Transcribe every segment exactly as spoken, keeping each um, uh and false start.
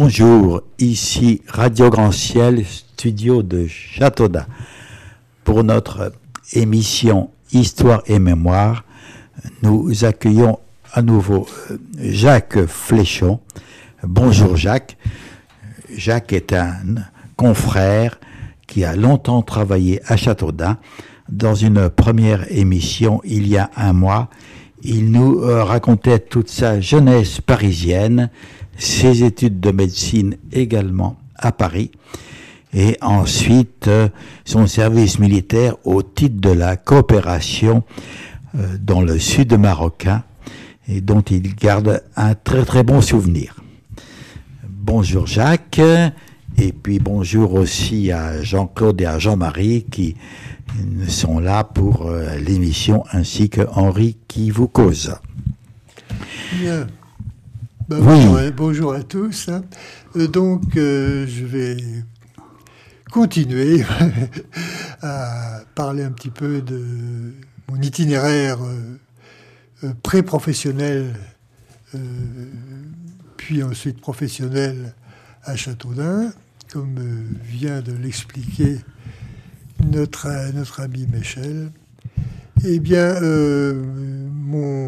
Bonjour, ici Radio Grand Ciel, studio de Châteaudun. Pour notre émission Histoire et Mémoire, nous accueillons à nouveau Jacques Fléchon. Bonjour Jacques. Jacques est un confrère qui a longtemps travaillé à Châteaudun. Dans une première émission, il y a un mois, il nous racontait toute sa jeunesse parisienne, ses études de médecine également à Paris, et ensuite euh, son service militaire au titre de la coopération euh, dans le sud marocain, et dont il garde un très très bon souvenir. Bonjour Jacques, et puis bonjour aussi à Jean-Claude et à Jean-Marie qui sont là pour euh, l'émission, ainsi que Henri qui vous cause. Bien. Ben, oui. bonjour, bonjour à tous. Hein. Euh, donc, euh, je vais continuer à parler un petit peu de mon itinéraire euh, pré-professionnel, euh, puis ensuite professionnel à Châteaudun, comme euh, vient de l'expliquer notre, notre ami Michel. Eh bien, euh, mon...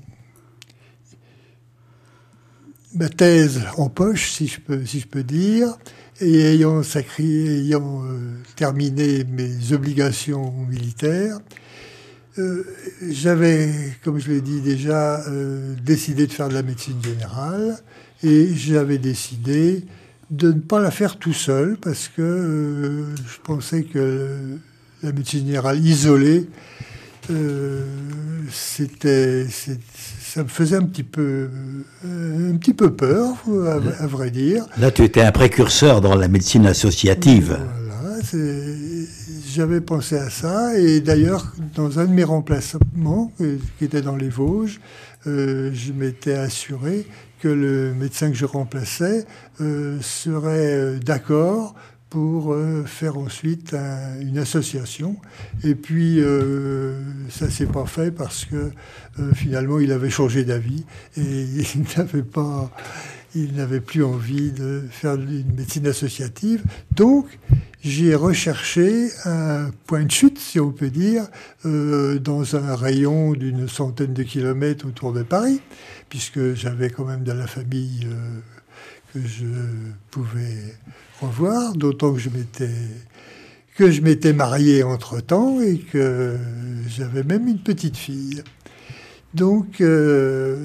ma thèse en poche, si je peux, si je peux dire, et ayant, sacré, ayant euh, terminé mes obligations militaires, euh, j'avais, comme je l'ai dit déjà, euh, décidé de faire de la médecine générale, et j'avais décidé de ne pas la faire tout seul, parce que euh, je pensais que la médecine générale isolée, euh, c'était... c'était ça me faisait un petit peu, un petit peu peur, à, à vrai dire. Là, tu étais un précurseur dans la médecine associative. Voilà, c'est, j'avais pensé à ça, et d'ailleurs, dans un de mes remplacements, qui était dans les Vosges, euh, je m'étais assuré que le médecin que je remplaçais euh, serait d'accord pour euh, faire ensuite un, une association. Et puis, euh, ça s'est pas fait parce que euh, finalement, il avait changé d'avis et il n'avait pas, il n'avait plus envie de faire une médecine associative. Donc, j'ai recherché un point de chute, si on peut dire, euh, dans un rayon d'une centaine de kilomètres autour de Paris, puisque j'avais quand même de la famille euh, que je pouvais revoir, d'autant que je m'étais que je m'étais marié entre-temps et que j'avais même une petite fille. Donc, euh,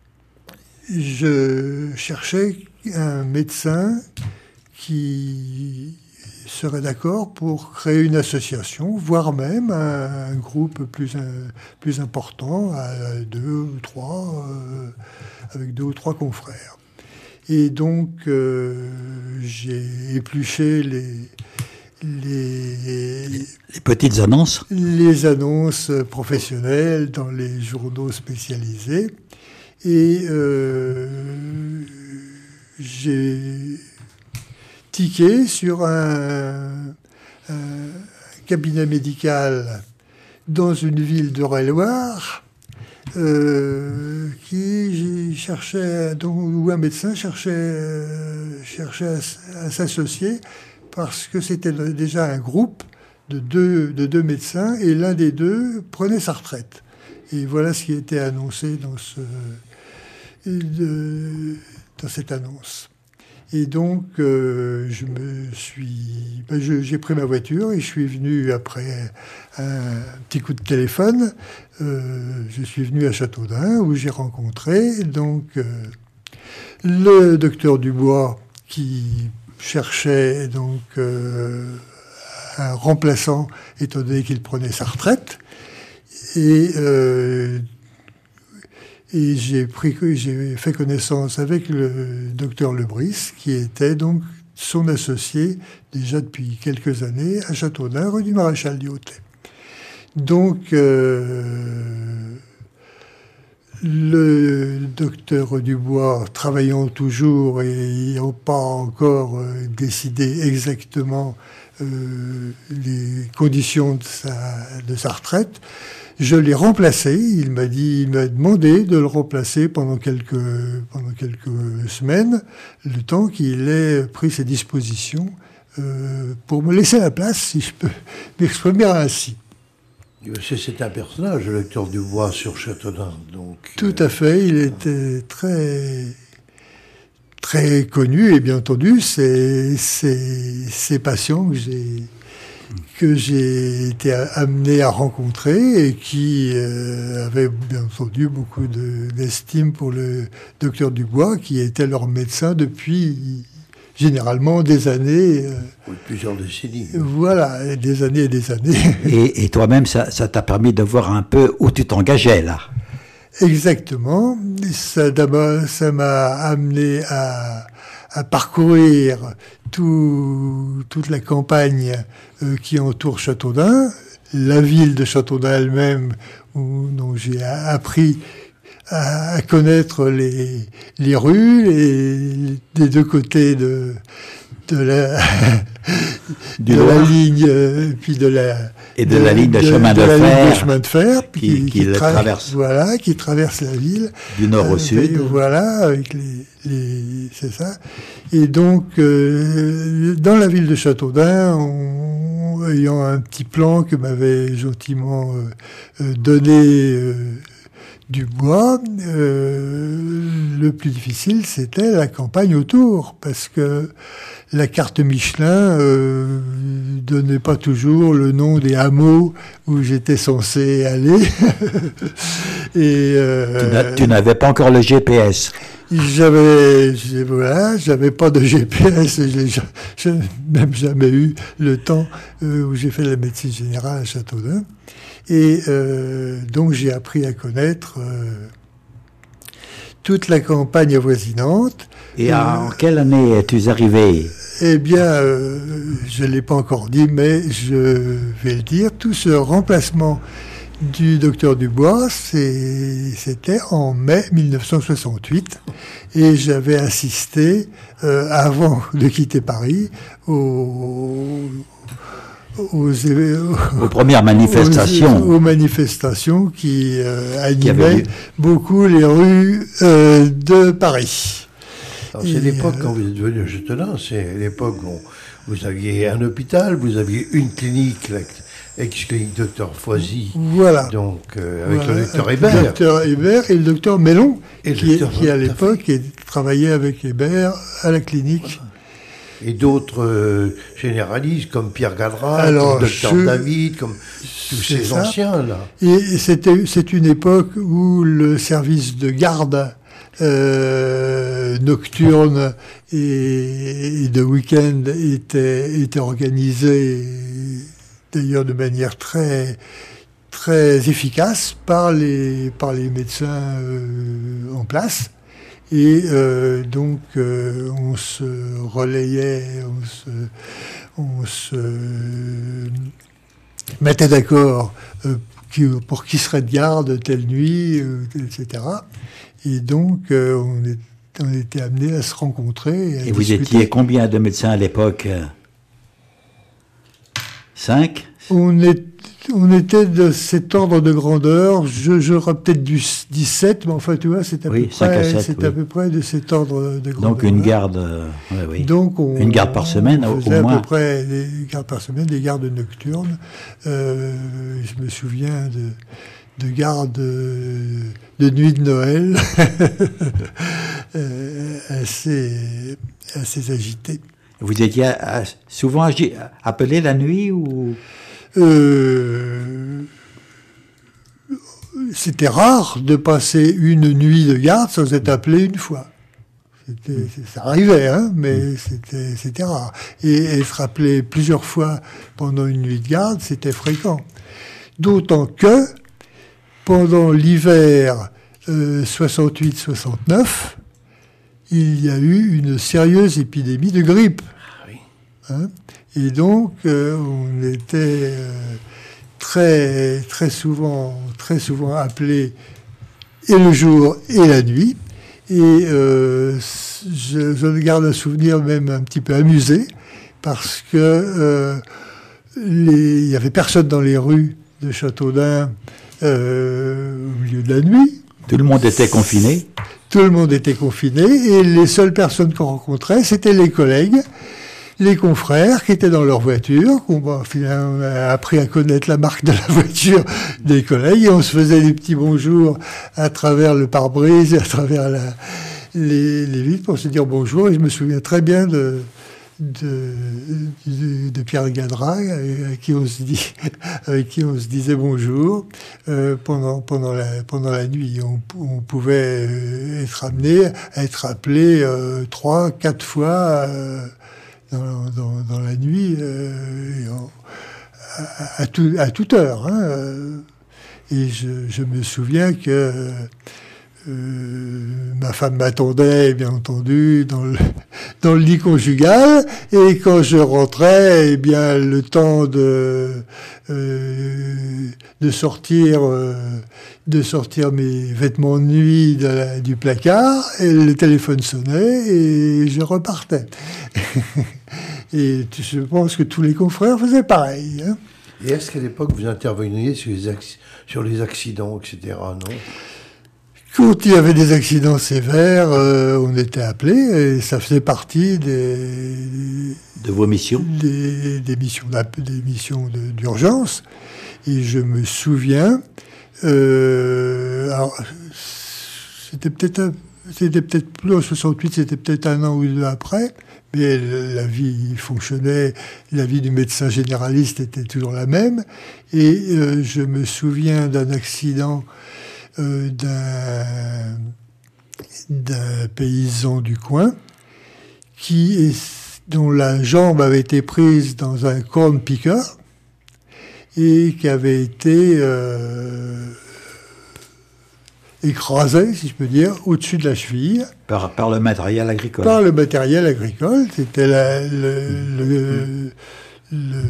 je cherchais un médecin qui serait d'accord pour créer une association, voire même un, un groupe plus, un, plus important, à deux ou trois, euh, avec deux ou trois confrères. Et donc, euh, j'ai épluché les, les, les petites annonces les annonces professionnelles dans les journaux spécialisés. Et euh, j'ai tiqué sur un, un cabinet médical dans une ville d'Eure-et-Loir, Euh, qui cherchait, donc, où un médecin cherchait, euh, cherchait à, à s'associer parce que c'était déjà un groupe de deux, de deux médecins et l'un des deux prenait sa retraite. Et voilà ce qui était annoncé dans, ce, de, dans cette annonce. Et donc, euh, je me suis, ben je, j'ai pris ma voiture et je suis venu après un petit coup de téléphone. Euh, je suis venu à Châteaudun où j'ai rencontré donc euh, le docteur Dubois qui cherchait donc euh, un remplaçant étant donné qu'il prenait sa retraite. Et euh, Et j'ai pris, j'ai fait connaissance avec le docteur Lebris, qui était donc son associé déjà depuis quelques années à Châteaudun, rue du Maréchal du-Hautet. Donc, euh, le docteur Dubois, travaillant toujours et n'ayant pas encore euh, décidé exactement euh, les conditions de sa, de sa retraite, je l'ai remplacé. Il m'a dit, il m'a demandé de le remplacer pendant quelques, pendant quelques semaines, le temps qu'il ait pris ses dispositions euh, pour me laisser la place, si je peux m'exprimer ainsi. C'est un personnage, le lecteur Dubois sur Châteaudun. Donc, Tout à fait, il était très, très connu, et bien entendu, c'est ces patients que j'ai que j'ai été amené à rencontrer et qui euh, avaient bien entendu beaucoup d'estime pour le docteur Dubois, qui était leur médecin depuis généralement des années. Euh, oui, plusieurs décennies. Voilà, des années et des années. Et, et toi-même, ça t'a permis de voir un peu où tu t'engageais, là. Exactement. Ça ça m'a amené à, à parcourir tout, toute la campagne euh, qui entoure Châteaudun, la ville de Châteaudun elle-même, où dont j'ai appris à, à connaître les, les rues et des deux côtés de, de la, de la ligne, euh, puis de la et de, de la ligne de, de chemin de, de, fer, ligne de chemin de fer qui, qui, qui, qui tra traverse, voilà, qui traverse la ville du nord au euh, sud. Voilà, avec les, les c'est ça. Et donc, euh, dans la ville de Châteaudun, on, ayant un petit plan que m'avait gentiment euh, donné euh, Dubois, euh, le plus difficile, c'était la campagne autour, parce que la carte Michelin euh, donnait pas toujours le nom des hameaux où j'étais censé aller. Et euh, tu n'avais pas encore le G P S. J'avais, voilà, j'avais pas de G P S. Je n'ai même jamais eu le temps euh, où j'ai fait la médecine générale à Châteaudun. Et euh, donc j'ai appris à connaître euh, toute la campagne avoisinante. Et euh, en quelle année es-tu arrivé? Eh bien, euh, je ne l'ai pas encore dit, mais je vais le dire. Tout ce remplacement du docteur Dubois, c'était en mai mille neuf cent soixante-huit. Et j'avais assisté, euh, avant de quitter Paris, au... Aux, aux, aux premières manifestations. Aux, aux manifestations qui euh, animaient beaucoup les rues euh, de Paris. C'est l'époque, euh, quand vous êtes venu à Châteaudun, c'est l'époque où vous aviez un hôpital, vous aviez une clinique, ex-clinique docteur Foisy. Voilà. Donc, euh, avec voilà, le docteur avec Hébert. Le docteur Hébert et le docteur Mellon, et qui, docteur qui à l'époque travaillait avec Hébert à la clinique. Voilà. Et d'autres euh, généralistes comme Pierre Gadrat, comme docteur je... David, comme tous ces ça. anciens là. Et c'était c'est une époque où le service de garde euh, nocturne et, et de week-end était était organisé d'ailleurs de manière très très efficace par les par les médecins euh, en place. Et euh, donc, euh, on se relayait, on se, on se mettait d'accord euh, pour qui serait de garde telle nuit, euh, et cetera. Et donc, euh, on, est, on était amenés à se rencontrer. Et, à et vous discuter. Étiez combien de médecins à l'époque? Cinq? On est On était de cet ordre de grandeur. Je, j'aurais peut-être du dix-sept, mais enfin, tu vois, c'est à, oui, peu, près, c'est oui. à peu près de cet ordre de grandeur. Donc, une garde, euh, oui, oui. Donc on, une garde par semaine, on au, faisait au moins. à peu près des gardes par semaine, des gardes nocturnes. Euh, je me souviens de, de gardes de, de nuit de Noël, euh, assez, assez agitées. Vous étiez souvent appelé la nuit ou euh, C'était rare de passer une nuit de garde sans être appelé une fois. C'était, ça arrivait, hein, mais c'était, c'était rare. Et être appelé plusieurs fois pendant une nuit de garde, c'était fréquent. D'autant que, pendant l'hiver euh, soixante-huit soixante-neuf, il y a eu une sérieuse épidémie de grippe. Hein, et donc, euh, on était euh, très, très souvent, très souvent appelés et le jour et la nuit. Et euh, je, je garde un souvenir même un petit peu amusé parce que euh, les, il y avait personne dans les rues de Châteaudun euh, au milieu de la nuit. Tout le monde était confiné. Tout le monde était confiné et les seules personnes qu'on rencontrait, c'était les collègues, les confrères qui étaient dans leur voiture, qu'on bah, finalement on a appris à connaître la marque de la voiture des collègues et on se faisait des petits bonjours à travers le pare-brise et à travers la, les, les vitres pour se dire bonjour. Et je me souviens très bien de de, de, de Pierre Gadra, avec qui on se dit, avec qui on se disait bonjour euh, pendant pendant la pendant la nuit. On, on pouvait être amené à être appelé euh, trois, quatre fois euh, dans, dans, dans la nuit euh, et en, à, à, tout, à toute heure. Hein. Et je, je me souviens que Euh, ma femme m'attendait, bien entendu, dans le, dans le lit conjugal, et quand je rentrais, eh bien, le temps de, euh, de sortir, euh, de sortir mes vêtements de nuit de la, du placard, et le téléphone sonnait, et je repartais. Et je pense que tous les confrères faisaient pareil, hein. Et est-ce qu'à l'époque, vous interveniez sur les, acc- sur les accidents, et cetera, non ? Quand il y avait des accidents sévères, euh, on était appelé et ça faisait partie des de vos missions, des, des missions des missions de, d'urgence. Et je me souviens, euh, alors, c'était peut-être un, c'était peut-être plus en soixante-huit, c'était peut-être un an ou deux après, mais la vie fonctionnait, la vie du médecin généraliste était toujours la même. Et euh, je me souviens d'un accident. Euh, d'un, d'un paysan du coin qui est, dont la jambe avait été prise dans un corn picker et qui avait été euh, écrasé, si je peux dire, au-dessus de la cheville. Par, par le matériel agricole. Par le matériel agricole. C'était la, le, le, le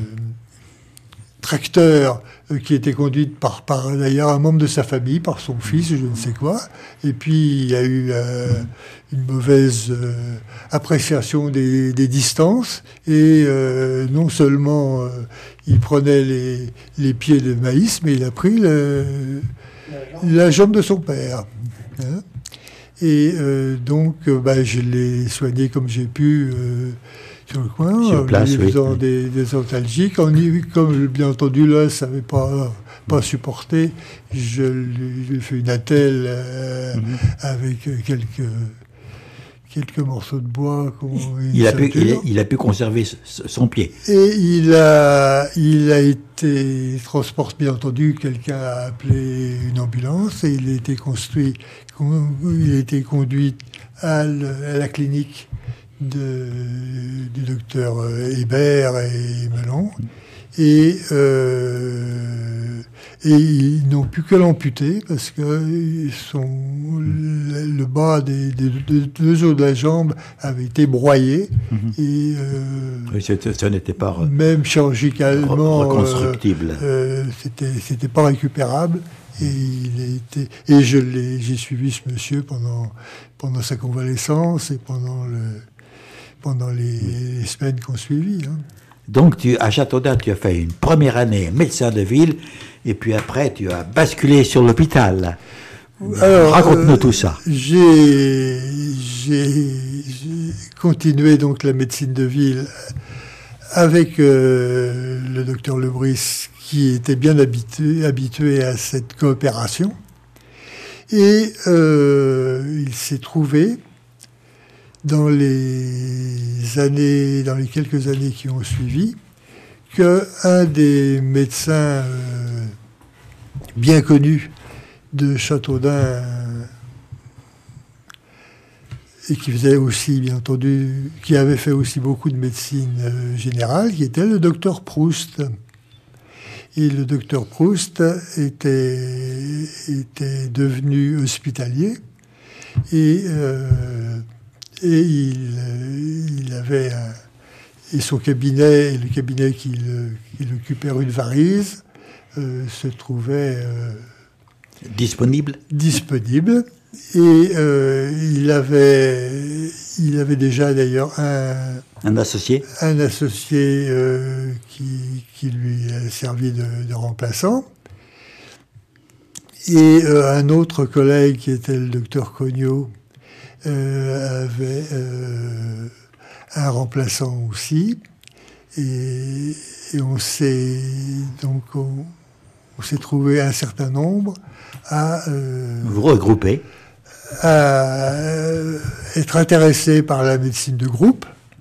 tracteur qui était conduit par, par d'ailleurs un membre de sa famille, par son fils, je ne sais quoi. Et puis il y a eu euh, une mauvaise euh, appréciation des, des distances. Et euh, non seulement euh, il prenait les, les pieds de maïs, mais il a pris le, la jambe de son père. Hein. Et euh, donc euh, bah, je l'ai soigné comme j'ai pu. Euh, sur le coin, sur place, en lui faisant oui. des, des antalgiques. En y, comme bien entendu l'os n'avait pas, pas supporté, je lui ai fait une attelle euh, mm-hmm. avec quelques, quelques morceaux de bois. Il a, pu, il, il a pu conserver son pied. Et il a, il a été transporté, bien entendu, quelqu'un a appelé une ambulance et il a été construit, il a été conduit à, le, à la clinique De, du docteur Hébert et Melon, et, euh, et ils n'ont pu que l'amputer parce que son, le, le bas des, des, des deux os de la jambe avait été broyé, mm-hmm. et euh, oui, ça n'était pas même chirurgicalement reconstructible. Euh, euh, c'était, c'était pas récupérable. Et il a été, et je l'ai, j'ai suivi ce monsieur pendant pendant sa convalescence et pendant le pendant les, les semaines qu'on suivit. Hein. Donc, tu, à Châteaudun, tu as fait une première année médecin de ville, et puis après, tu as basculé sur l'hôpital. Alors, raconte-nous euh, tout ça. J'ai, j'ai, j'ai continué donc la médecine de ville avec euh, le docteur Lebris, qui était bien habitué, habitué à cette coopération. Et euh, il s'est trouvé dans les années, dans les quelques années qui ont suivi, qu'un des médecins euh, bien connus de Châteaudun, euh, et qui faisait aussi, bien entendu, qui avait fait aussi beaucoup de médecine euh, générale, qui était le docteur Proust. Et le docteur Proust était, était devenu hospitalier, et euh, Et il, il avait un, et son cabinet, et le cabinet qu'il, qu'il occupait rue de Varise, euh, se trouvait euh, disponible. Disponible. Et euh, il avait, il avait déjà d'ailleurs un, un associé, un associé euh, qui, qui lui a servi de, de remplaçant. Et euh, un autre collègue, qui était le docteur Cognot, euh, avait euh, un remplaçant aussi. Et, et on s'est donc on, on s'est trouvé un certain nombre à euh, vous regrouper, à euh, être intéressés par la médecine de groupe.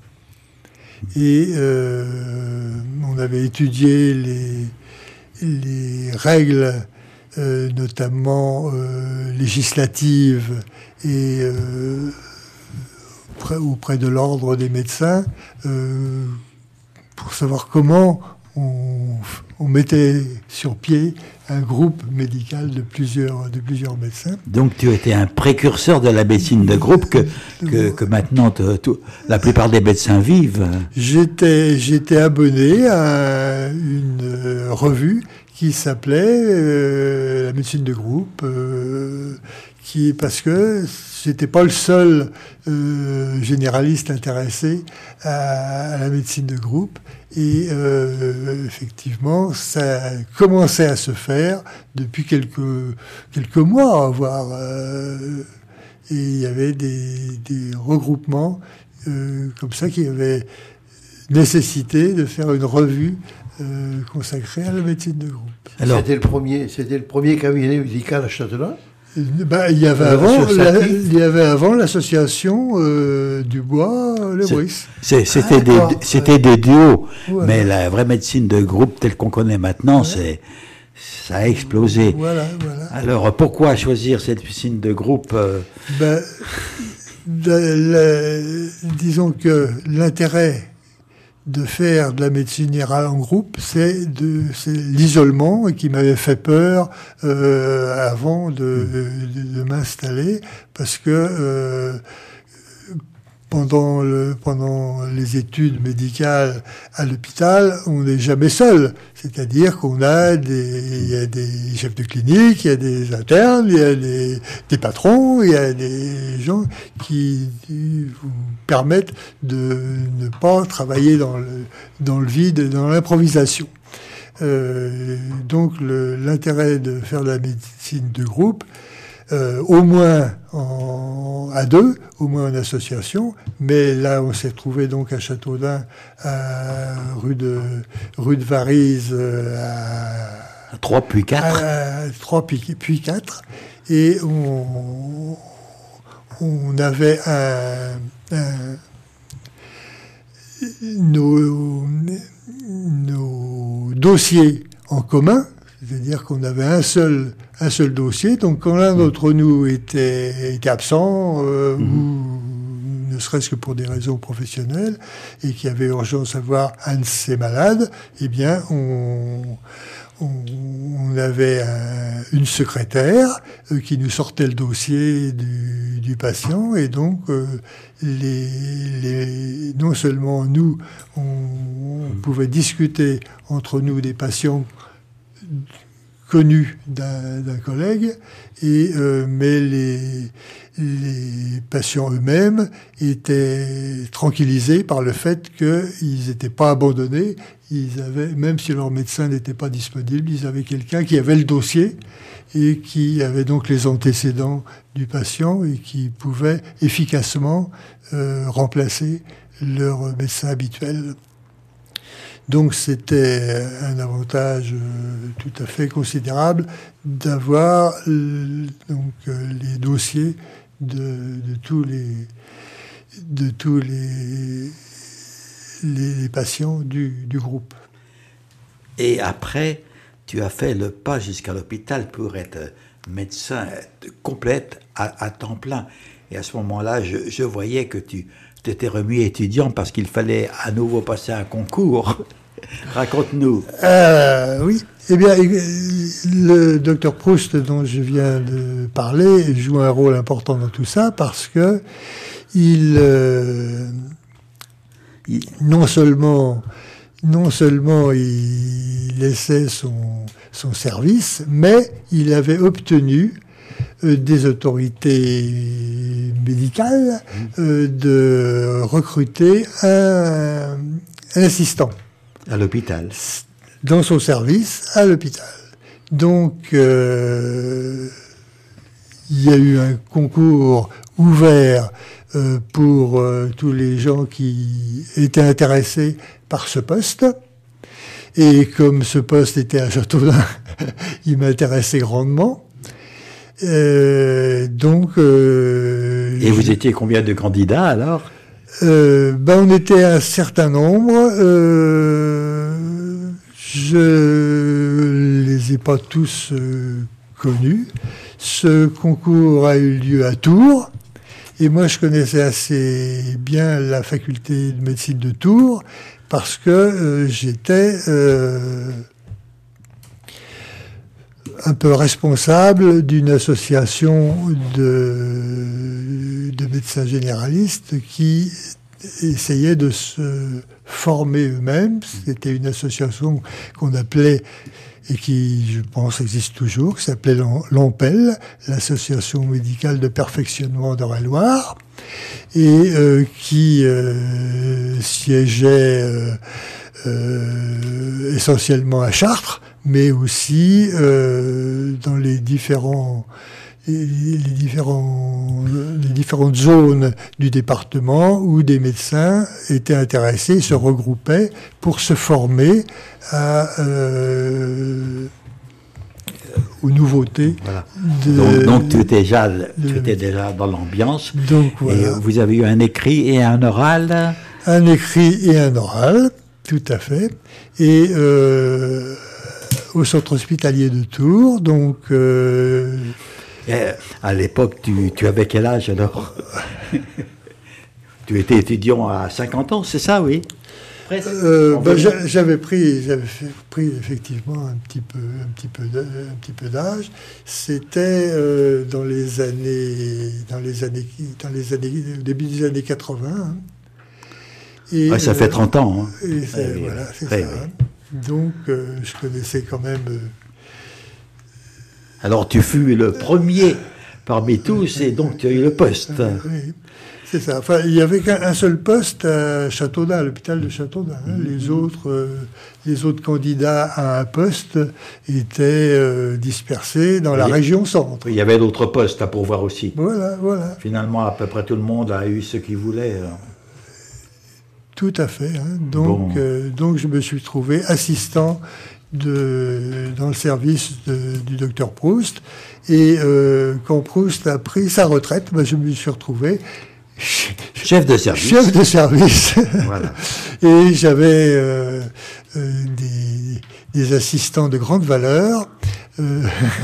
Et euh, on avait étudié les, les règles, euh, notamment euh, législatives et euh, auprès, auprès de l'ordre des médecins, euh, pour savoir comment on, on mettait sur pied un groupe médical de plusieurs, de plusieurs médecins. Donc tu étais un précurseur de la médecine de groupe que, que, que maintenant te, tout, la plupart des médecins vivent. J'étais, j'étais abonné à une revue qui s'appelait euh, la médecine de groupe, euh, qui, parce que j'étais pas le seul euh, généraliste intéressé à, à la médecine de groupe. Et euh, effectivement, ça commençait à se faire depuis quelques, quelques mois, voire. Euh, et il y avait des, des regroupements euh, comme ça qui avaient nécessité de faire une revue euh, consacrée à la médecine de groupe. Alors, c'était le premier, c'était le premier cabinet médical à Châtelain. Ben, il y avait avant, la, il y avait avant l'association euh, du bois, le Brice. C'était ah, des, c'était des duos, voilà. Mais la vraie médecine de groupe telle qu'on connaît maintenant, ouais. c'est, ça a explosé. Voilà, voilà. Alors, pourquoi choisir cette médecine de groupe euh... ben, de, la, disons que l'intérêt de faire de la médecine générale en groupe, c'est de c'est l'isolement qui m'avait fait peur euh, avant de, de, de m'installer, parce que euh, pendant le pendant les études médicales à l'hôpital, on n'est jamais seul. C'est-à-dire qu'on a des il y a des chefs de clinique, il y a des internes, il y a des, des patrons, il y a des gens qui, qui vous permettent de ne pas travailler dans le dans le vide, dans l'improvisation. Euh, donc le, l'intérêt de faire de la médecine de groupe, Euh, au moins en, à deux, au moins en association, mais là on s'est retrouvé donc à Châteaudun, à rue de rue de Varize, à, à trois puis quatre, à trois puis, puis quatre, et on on avait un, un nos nos dossiers en commun. C'est-à-dire qu'on avait un seul, un seul dossier. Donc, quand l'un d'entre nous était, était absent, euh, mmh. ou ne serait-ce que pour des raisons professionnelles, et qu'il y avait urgence à voir un de ces malades, eh bien, on, on, on avait un, une secrétaire euh, qui nous sortait le dossier du, du patient, et donc, euh, les, les, non seulement nous, on, on pouvait discuter entre nous des patients connu d'un, d'un collègue, et, euh, mais les, les patients eux-mêmes étaient tranquillisés par le fait qu'ils n'étaient pas abandonnés. Ils avaient, même si leur médecin n'était pas disponible, ils avaient quelqu'un qui avait le dossier et qui avait donc les antécédents du patient et qui pouvait efficacement euh, remplacer leur médecin habituel. Donc c'était un avantage euh, tout à fait considérable d'avoir euh, donc euh, les dossiers de, de tous les de tous les les, les patients du, du groupe. Et après, tu as fait le pas jusqu'à l'hôpital pour être médecin complète à, à temps plein. Et à ce moment-là, je, je voyais que tu t'étais remis étudiant parce qu'il fallait à nouveau passer un concours. Raconte-nous. Euh, oui. Eh bien, le docteur Proust, dont je viens de parler, joue un rôle important dans tout ça parce que il, euh, il non seulement, non seulement il laissait son, son service, mais il avait obtenu euh, des autorités médicales euh, de recruter un, un assistant. À l'hôpital. Dans son service, à l'hôpital. Donc, euh, il y a eu un concours ouvert euh, pour euh, tous les gens qui étaient intéressés par ce poste. Et comme ce poste était à Châteaudun, il m'intéressait grandement. Euh, donc... Euh, Et vous étiez combien de candidats alors? euh, ben, on était un certain nombre. Euh, je les ai pas tous euh, connus. Ce concours a eu lieu à Tours. Et moi, je connaissais assez bien la faculté de médecine de Tours parce que euh, j'étais euh, un peu responsable d'une association de, de médecins généralistes qui essayaient de se former eux-mêmes. C'était une association qu'on appelait, et qui, je pense, existe toujours, qui s'appelait l'AMPEL, l'Association médicale de perfectionnement d'Eure-et-Loir, et euh, qui euh, siégeait euh, euh, essentiellement à Chartres, mais aussi euh, dans les différents les, différents, les différentes zones du département où des médecins étaient intéressés, se regroupaient pour se former à, euh, aux nouveautés. Voilà. De, donc, donc tu étais déjà, de, tu étais déjà dans l'ambiance. Donc, voilà. Et vous avez eu un écrit et un oral. Un écrit et un oral, tout à fait. Et euh, au centre hospitalier de Tours, donc... Euh, Et à l'époque, tu, tu avais quel âge alors? Tu étais étudiant à cinquante ans, c'est ça, oui? Presque. Euh, ben, j'avais pris, j'avais pris effectivement un petit peu, un petit peu, un petit peu d'âge. C'était euh, dans les années, dans les années, dans les années, au début des années quatre-vingts. Hein. Et, ouais, ça euh, fait trente ans. Hein. Et ouais, voilà, c'est ça. Oui. Hein. Donc, euh, je connaissais quand même. Euh, Alors, tu fus le premier parmi tous, et donc tu as eu le poste. Oui, c'est ça. Enfin, il n'y avait qu'un seul poste à Châteaudun, à l'hôpital de Châteaudun. Hein. Les autres, euh, les autres candidats à un poste étaient euh, dispersés dans la région centre. Il y avait d'autres postes à pourvoir aussi. Voilà, voilà. Finalement, à peu près tout le monde a eu ce qu'il voulait. Alors. Tout à fait. Hein. Donc, bon. euh, donc, je me suis trouvé assistant de, dans le service de, du docteur Proust. Et euh, quand Proust a pris sa retraite, ben, je me suis retrouvé chef de service. Chef de service. Voilà. Et j'avais euh, euh, des, des assistants de grande valeur. Euh...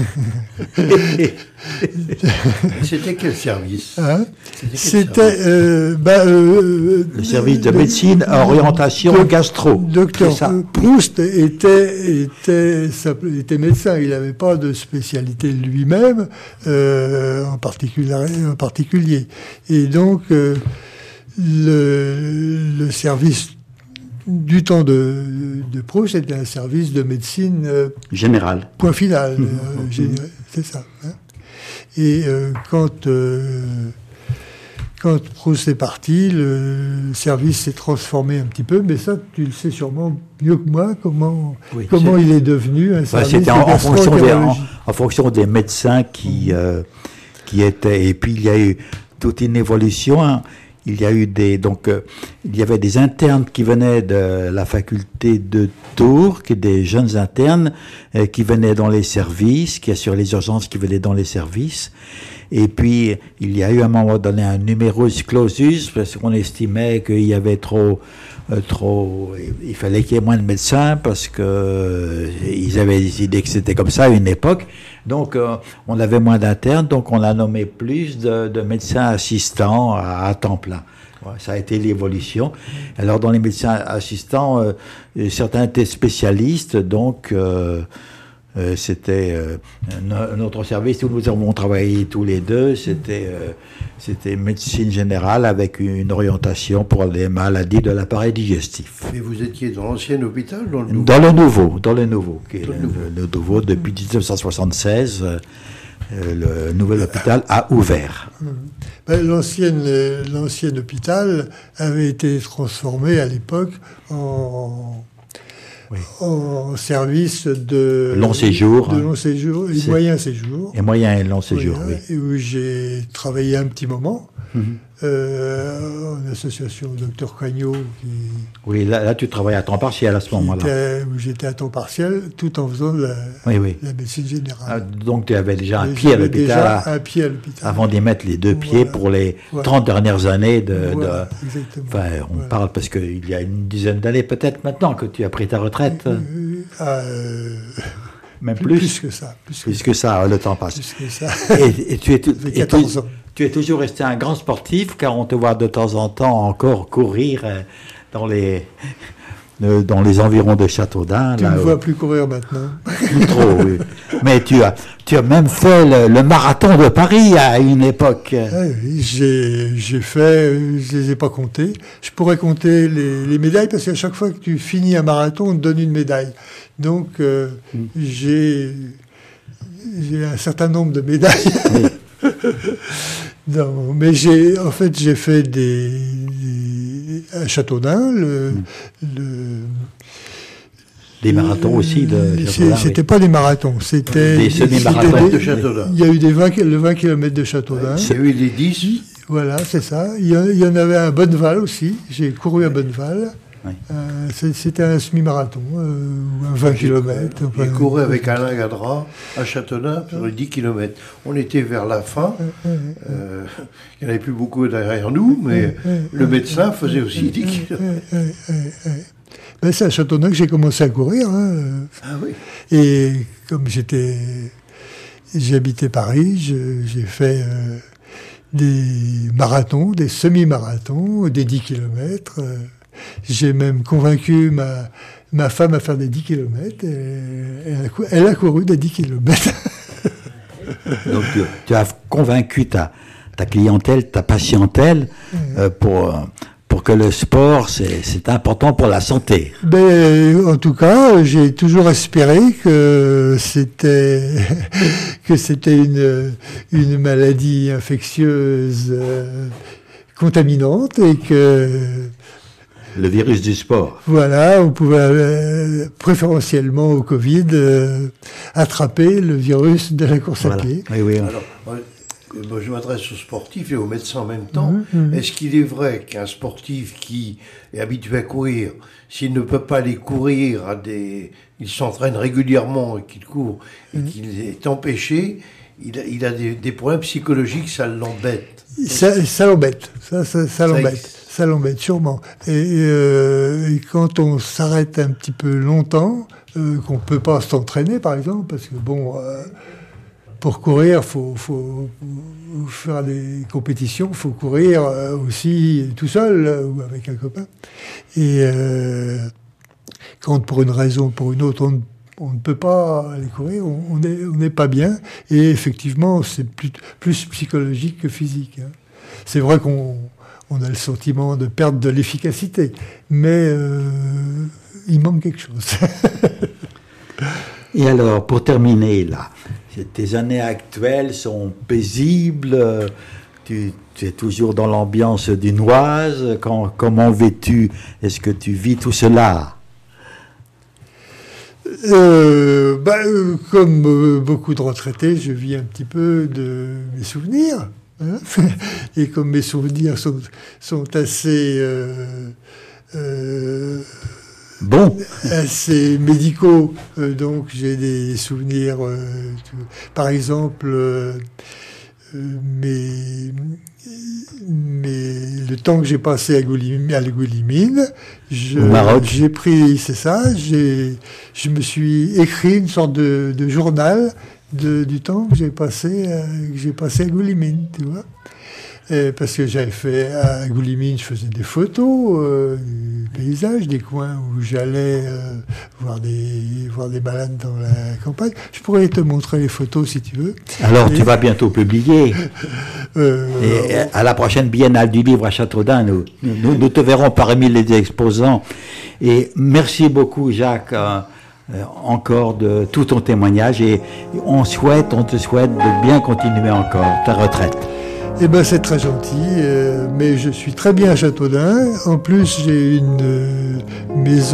C'était quel service? Hein? C'était euh, bah, euh, le service de médecine à orientation de, gastro. Docteur Proust était, était, était médecin. Il n'avait pas de spécialité lui-même euh, en, particulier, en particulier. Et donc, euh, le, le service du temps de, de Proust, c'était un service de médecine euh, générale. Point final, mmh. euh, général, c'est ça. Hein. Et euh, quand euh, quand Proust est parti, le service s'est transformé un petit peu, mais ça, tu le sais sûrement mieux que moi, comment oui, comment il est devenu un service. Ouais, c'était en, en, fonction des, en, en fonction des médecins qui mmh. euh, qui étaient. Et puis il y a eu toute une évolution. Hein. Il y a eu des donc euh, il y avait des internes qui venaient de la faculté de Tours, qui des jeunes internes euh, qui venaient dans les services, qui assurent les urgences, qui venaient dans les services. Et puis il y a eu à un moment donné un numerus clausus parce qu'on estimait qu'il y avait trop euh, trop il fallait qu'il y ait moins de médecins parce que euh, ils avaient décidé que c'était comme ça à une époque. Donc, euh, on avait moins d'internes, donc on a nommé plus de, de médecins assistants à, à temps plein. Ouais, ça a été l'évolution. Alors, dans les médecins assistants, euh, certains étaient spécialistes, donc euh, euh, c'était euh, notre service où nous avons travaillé tous les deux, c'était euh, c'était médecine générale avec une orientation pour les maladies de l'appareil digestif. Et vous étiez dans l'ancien hôpital, dans le nouveau? Dans le nouveau, dans le nouveau, qui est le, le, nouveau. le, le nouveau depuis dix-neuf cent soixante-seize. Euh, le nouvel hôpital a ouvert. Ben, l'ancienne, l'ancien hôpital avait été transformé à l'époque en, oui. en service de long séjour, de hein. long séjour et C'est... moyen séjour. Et moyen et long séjour, Voilà, oui. Et où j'ai travaillé un petit moment. Mm-hmm. Euh, en association au docteur Cagnot, qui, Oui, là, là tu travailles à temps partiel à ce moment-là. était, où j'étais à temps partiel, tout en faisant de la, Oui, oui. la médecine générale. Ah, donc tu avais déjà un Et pied à j'avais l'hôpital déjà un pied à l'hôpital. avant d'y mettre les deux pieds Voilà. pour les Voilà. trente dernières années de... Voilà, de... exactement. Enfin, on Voilà. parle parce qu'il y a une dizaine d'années peut-être maintenant que tu as pris ta retraite. Euh, euh, Même plus, plus. plus que ça. Plus, Plus que, que ça, le temps passe. plus que ça. Et, et tu es tout- Ça fait et tu- quatorze ans. Tu es toujours resté un grand sportif, car on te voit de temps en temps encore courir euh, dans les, euh, dans les environs de Châteaudun. Tu là, ne me où- vois plus courir maintenant. plus trop, oui. Mais tu as, tu as même fait le, le marathon de Paris à une époque. Ah oui, j'ai, j'ai fait, je les ai pas comptés. Je pourrais compter les, les médailles parce qu'à chaque fois que tu finis un marathon, on te donne une médaille. Donc, euh, Mm. j'ai, j'ai un certain nombre de médailles. Oui. Non, mais j'ai, en fait, j'ai fait des, des à Châteaudun, le, Mm. le Des marathons aussi de Euh, c'est- Châteaudun, oui. C'était pas des marathons, c'était Des semi-marathons. c'était des- de Châteaudun. Il y a eu des vingt, le vingt kilomètres de Châteaudun. Il y a eu les dix. Voilà, c'est ça. Il y, en, il y en avait à Bonneval aussi. J'ai couru à Bonneval. Oui. Euh, c'est- c'était un semi-marathon, euh, ou un vingt kilomètres. J'ai couru avec Alain Gadra à Châteaudun sur les dix kilomètres. On était vers la fin. Euh, il n'y en avait plus beaucoup derrière nous, mais le médecin faisait aussi dix kilomètres. Ben, c'est à Châteaudun que j'ai commencé à courir. Hein. Ah oui. Et comme j'étais, j'habitais Paris, je- j'ai fait euh, des marathons, des semi-marathons, des dix kilomètres. euh. J'ai même convaincu ma, ma femme à faire des dix kilomètres. Et elle, a cou- elle a couru des dix kilomètres. Donc tu, tu as convaincu ta, ta clientèle, ta patientèle, euh, pour, pour que le sport, c'est c'est important pour la santé. Ben, en tout cas, j'ai toujours espéré que c'était que c'était une une maladie infectieuse euh, contaminante et que Le virus du sport. voilà, on pouvait euh, préférentiellement au Covid euh, attraper le virus de la course Voilà. à pied. Oui, oui. Alors, moi, moi, je m'adresse aux sportifs et aux médecins en même temps. Mhm. Est-ce qu'il est vrai qu'un sportif qui est habitué à courir, s'il ne peut pas aller courir à des... Il s'entraîne régulièrement et qu'il court et Mhm. qu'il est empêché, il a, il a des, des problèmes psychologiques, ça l'embête. Ça, ça l'embête, ça, ça, ça l'embête, ex- ça l'embête sûrement. Et, euh, et quand on s'arrête un petit peu longtemps, euh, qu'on peut pas s'entraîner par exemple, parce que bon, euh, pour courir, faut, faut, faut faire des compétitions, faut courir euh, aussi tout seul euh, ou avec un copain. Et euh, quand pour une raison ou pour une autre, on ne on ne peut pas aller courir, on on est- on n'est pas bien. Et effectivement, c'est plus, plus psychologique que physique. hein. C'est vrai qu'on on a le sentiment de perdre de l'efficacité, mais euh, il manque quelque chose. Et alors, pour terminer, là, tes années actuelles sont paisibles, euh, tu, tu es toujours dans l'ambiance dunoise, quand, comment vis-tu, est-ce que tu vis tout cela? Euh, bah, euh, comme euh, beaucoup de retraités, je vis un petit peu de mes souvenirs. hein. Et comme mes souvenirs sont, sont assez, euh, euh, Bon, assez médicaux, euh, donc j'ai des souvenirs. euh, tout- par exemple, euh, euh, mes, mes, le temps que j'ai passé à Goulim- à Goulimine, je- Au Maroc. j'ai pris, c'est ça, j'ai, je me suis écrit une sorte de, de journal de, du temps que j'ai passé, à- que j'ai passé à Goulimine, tu vois. Et parce que j'avais fait à Goulimine, je faisais des photos, euh, du paysage, des coins où j'allais euh, voir des voir des balades dans la campagne. Je pourrais te montrer les photos si tu veux. alors Et- tu vas bientôt publier. Euh, Et à la prochaine Biennale du Livre à Châteaudun, nous, nous, nous te verrons parmi les exposants. Et merci beaucoup, Jacques, euh, euh, encore de tout ton témoignage. Et on souhaite, on te souhaite de bien continuer encore ta retraite. Eh ben c'est très gentil, euh, mais je suis très bien à Châteaudun. En plus, j'ai une euh, maison